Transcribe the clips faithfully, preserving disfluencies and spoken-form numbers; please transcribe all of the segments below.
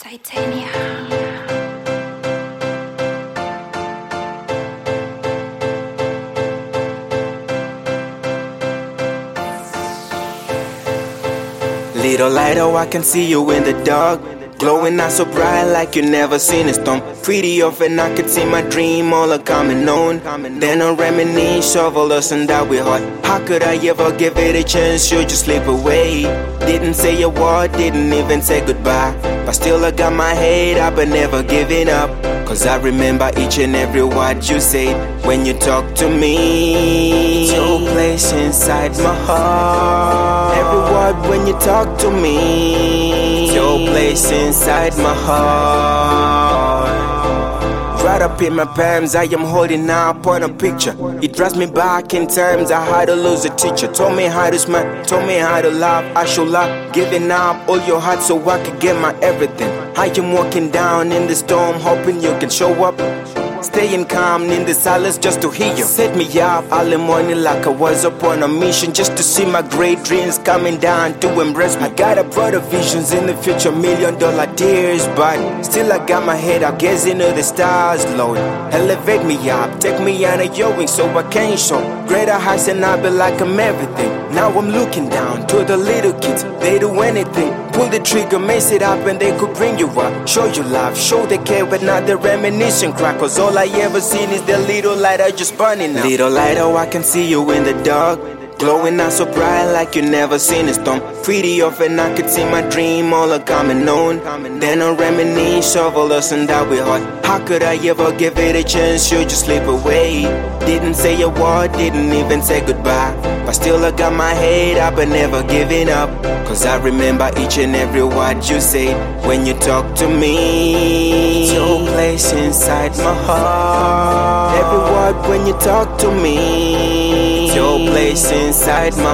Titania. Little lighter, I can see you in the dark, glowing out so bright like you never seen a storm. Pretty often I could see my dream all a coming on. Then I reminisce of all the sun that we had. How could I ever give it a chance? You just slip away. Didn't say a word, didn't even say goodbye. But still I got my head up and never giving up. Cause I remember each and every word you said when you talk to me. It's your place inside my heart. Every word when you talk to me. It's your place inside my heart. Right up in my palms, I am holding up on a picture. It draws me back in times I had to lose a teacher. Told me how to smile, told me how to laugh. I should laugh, giving up all your heart so I could get my everything. I am walking down in the storm, hoping you can show up. Staying calm in the silence just to hear you. Set me up early morning like I was up on a mission, just to see my great dreams coming down to embrace me. I got a broader visions in the future, million dollar tears, but still I got my head up gazing at the stars, Lord. Elevate me up, take me under your wings so I can show greater heights and I'll be like I'm everything. Now I'm looking down to the little kids, they do anything. Pull the trigger, mess it up and they could bring you up. Show you love, show the care, but not the reminiscence crack. Cause all I ever seen is the little lighter just burning up. Little lighter, I can see you in the dark, glowing out so bright like you never seen a storm. Pretty often I could see my dream all a coming on. Then I reminisce of all the sun that we had. How could I ever give it a chance? You just slip away. Didn't say a word, didn't even say goodbye. But still I got my head up and never giving up. Cause I remember each and every word you said when you talk to me. It's your place inside my heart. Every word when you talk to me. It's your place inside my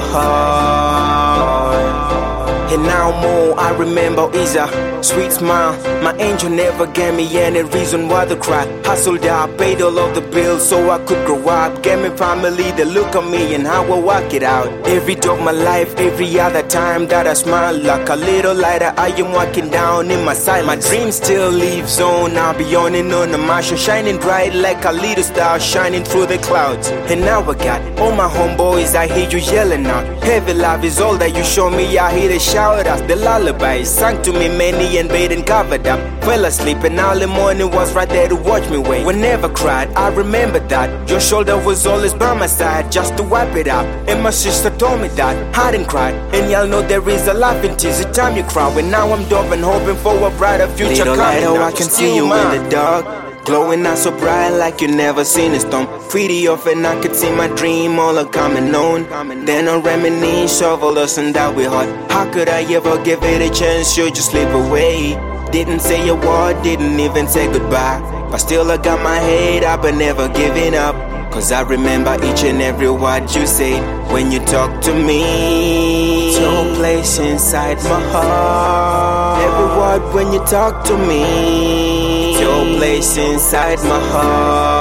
heart. And now more I remember is a sweet smile. My angel never gave me any reason why to cry. Hustled out, paid all of the bills so I could grow up. Gave me family that look at me and how I walk it out. Every day of my life, every other time that I smile, like a little lighter I am walking down in my silence. My dream still lives on, I'll be on and on. The marshal shining bright like a little star shining through the clouds. And now I got all my homeboys, I hear you yelling out. Heavy love is all that you show me, I hear the shout out. The lullaby sang to me many and bait and covered up. Fell asleep and early morning was right there to watch me wait. We never cried, I remember that. Your shoulder was always by my side just to wipe it up. And my sister told me that I didn't cry. And y'all know there is a laugh in tears the time you cry. And now I'm dove and hoping for a brighter future little coming. Lighter, I can see you in the dark, glowing out so bright like you never seen a storm. Pretty often I could see my dream all a coming on. Then I reminisce of all the sun that we had. How could I ever give it a chance? You just slip away. Didn't say a word, didn't even say goodbye. But still I got my head up and never giving up. Cause I remember each and every word you said when you talk to me. It's your place inside my heart. Every word when you talk to me. It's your place inside my heart.